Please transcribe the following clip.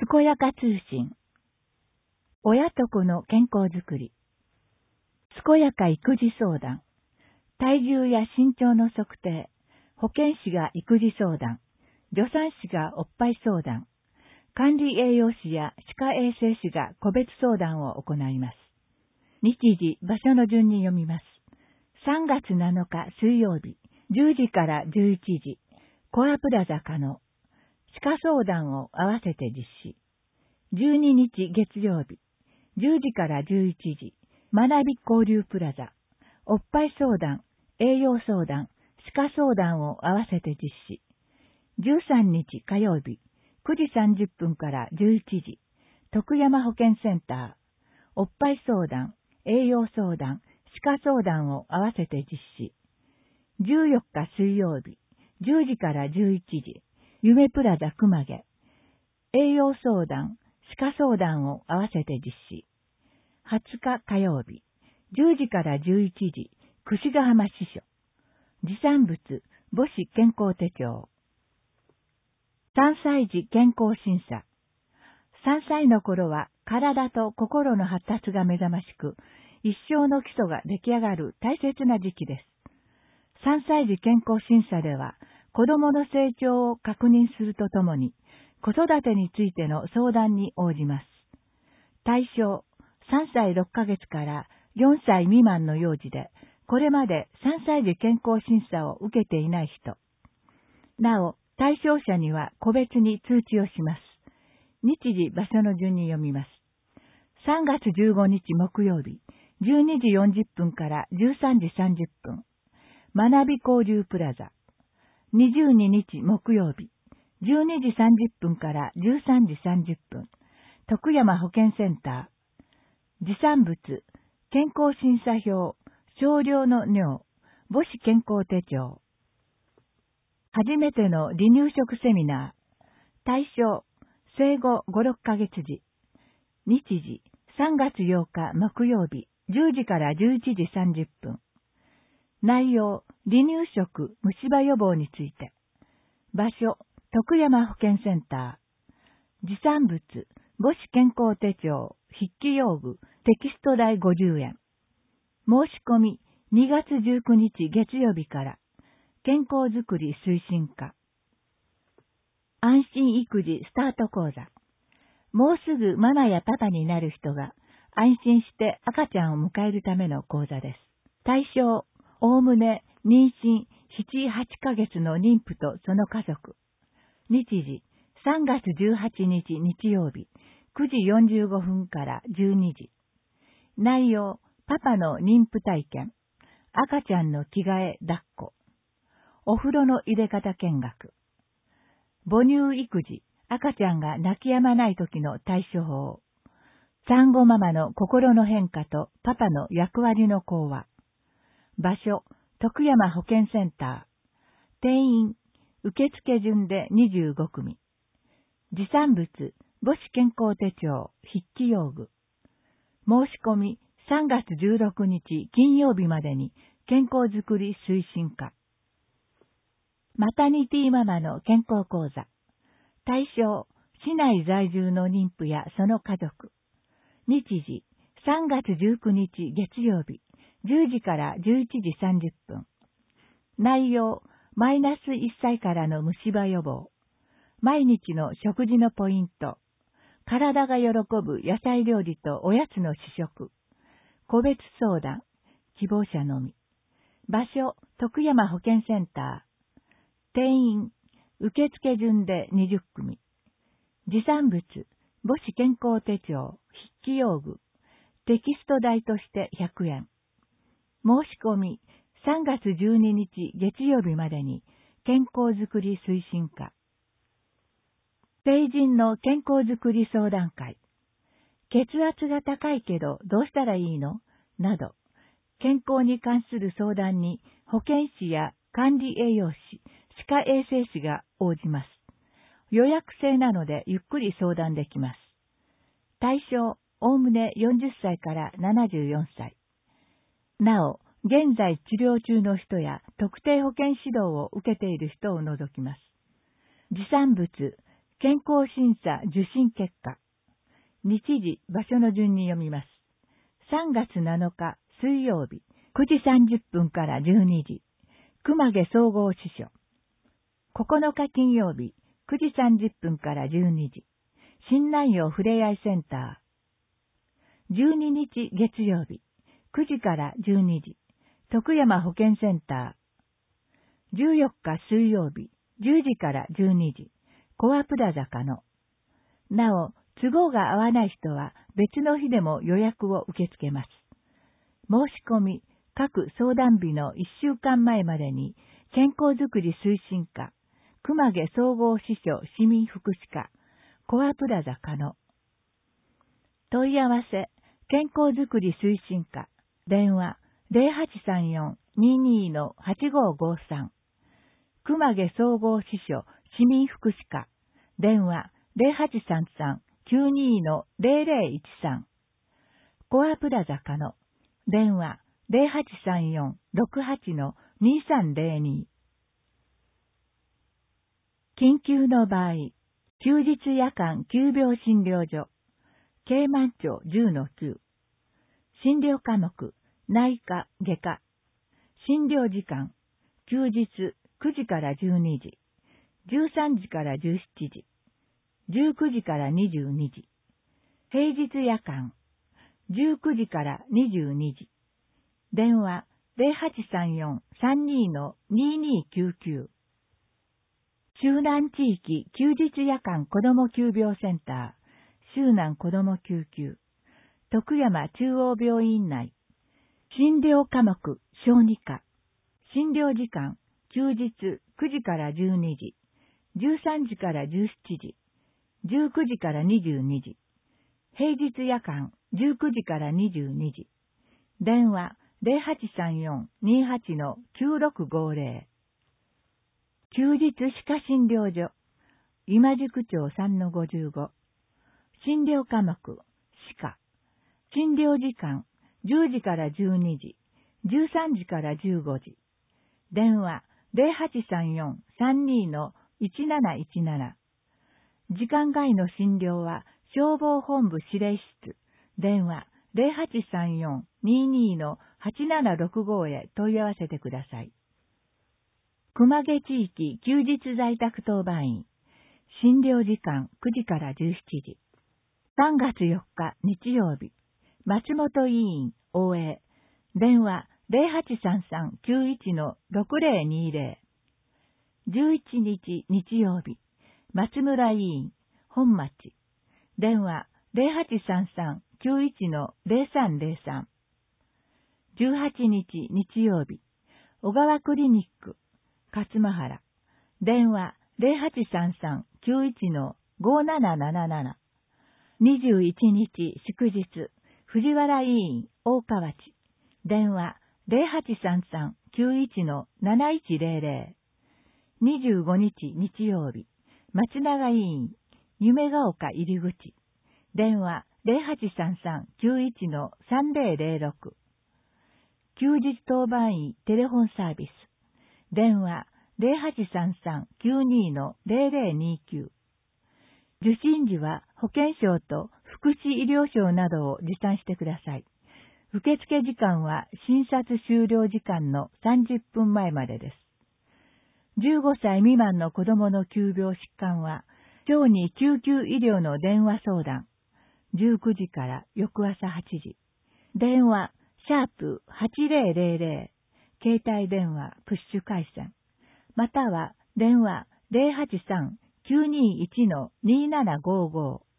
こやか通信。親と子の健康づくり。健やか育児相談。体重や身長の測定。保健師が育児相談。助産師がおっぱい相談。管理栄養士や歯科衛生士が個別相談を行います。日時、場所の順に読みます。3月7日水曜日、10時から11時、コアプラザ可能。歯科相談を合わせて実施。12日月曜日、10時から11時、学び交流プラザ。おっぱい相談、栄養相談、歯科相談を合わせて実施。13日火曜日、9時30分から11時、徳山保健センター。おっぱい相談、栄養相談、歯科相談を合わせて実施。14日水曜日、10時から11時、夢プラザ熊毛。栄養相談、歯科相談を合わせて実施。20日火曜日、10時から11時、櫛ヶ浜支所。持産物、母子健康手帳。3歳児健康審査。3歳の頃は体と心の発達が目覚ましく、一生の基礎が出来上がる大切な時期です。3歳児健康審査では、子供の成長を確認するとともに、子育てについての相談に応じます。対象、3歳6ヶ月から4歳未満の幼児で、これまで3歳児健康審査を受けていない人。なお、対象者には個別に通知をします。日時、場所の順に読みます。3月15日木曜日、12時40分から13時30分。学び交流プラザ。22日木曜日、12時30分から13時30分。徳山保健センター。持産物、健康審査表、少量の尿、母子健康手帳。初めての離乳食セミナー。対象、生後5、6ヶ月時。日時、3月8日木曜日、10時から11時30分。内容、離乳食、虫歯予防について。場所、徳山保健センター。持産物、母子健康手帳、筆記用具、テキスト代50円。申し込み、2月19日月曜日から。健康づくり推進課。安心育児スタート講座。もうすぐママやパパになる人が安心して赤ちゃんを迎えるための講座です。対象、おおむね妊娠7、8ヶ月の妊婦とその家族。日時、3月18日日曜日、9時45分から12時。内容、パパの妊婦体験。赤ちゃんの着替え抱っこ。お風呂の入れ方見学。母乳育児、赤ちゃんが泣き止まない時の対処法。産後ママの心の変化とパパの役割の講話。場所、徳山保健センター。定員、受付順で25組。持産物、母子健康手帳、筆記用具。申し込み、3月16日金曜日までに健康づくり推進課。マタニティママの健康講座。対象、市内在住の妊婦やその家族。日時、3月19日月曜日、10時から11時30分。内容、マイナス1歳からの虫歯予防。毎日の食事のポイント。体が喜ぶ野菜料理とおやつの試食。個別相談。希望者のみ。場所、徳山保健センター。定員、受付順で20組。持産物、母子健康手帳、筆記用具。テキスト代として100円。申し込み、3月12日月曜日までに健康づくり推進課。成人の健康づくり相談会。血圧が高いけどどうしたらいいのなど、健康に関する相談に保健師や管理栄養士、歯科衛生士が応じます。予約制なのでゆっくり相談できます。対象、おおむね40歳から74歳。なお、現在治療中の人や特定保健指導を受けている人を除きます。持産物、 健康審査受診結果。日時、場所の順に読みます。3月7日水曜日、9時30分から12時、熊毛総合支所。9日金曜日、9時30分から12時、新南陽ふれあいセンター。12日月曜日、9時から12時、徳山保健センター。14日水曜日、10時から12時、コアプラザ加野。なお、都合が合わない人は別の日でも予約を受け付けます。申し込み、各相談日の1週間前までに、健康づくり推進課、熊毛総合支所市民福祉課、コアプラザ加野。問い合わせ、健康づくり推進課、電話 0834-22-8553。熊毛総合支所市民福祉課、電話 0833-92-0013。コアプラザ加野、電話 0834-68-2302。緊急の場合、休日夜間急病診療所、京満町 10-9。診療科目、内科、外科。診療時間、休日9時から12時、13時から17時、19時から22時。平日夜間、19時から22時。電話0834-32-2299。周南地域休日夜間子ども急病センター、周南子ども救急、徳山中央病院内。診療科目、小児科。診療時間、休日9時から12時、13時から17時、19時から22時。平日夜間、19時から22時。電話0834-28-9650。休日歯科診療所、今宿町 3-55。診療科目、歯科。診療時間、10時から12時、13時から15時。電話0834-32-1717。時間外の診療は消防本部指令室、電話0834-22-8765へ問い合わせてください。熊毛地域休日在宅当番員、診療時間9時から17時。3月4日日曜日、松本委員、応援、電話0833-91-6020。11日日曜日、松村委員、本町、電話0833-91-0303。18日日曜日、小川クリニック、勝間原、電話0833-91-5777。21日祝日、藤原委員、大河内、電話0833-91-7100。25日日曜日、松永委員、夢ヶ丘入り口、電話0833-91-3006。休日当番員テレフォンサービス、電話0833-92-0029。受診時は保健省と福祉医療省などを持参してください。受付時間は診察終了時間の30分前までです。15歳未満の子供の急病疾患は、小児救急医療の電話相談、19時から翌朝8時。電話、#8000、携帯電話プッシュ回線、または電話083-921-2755。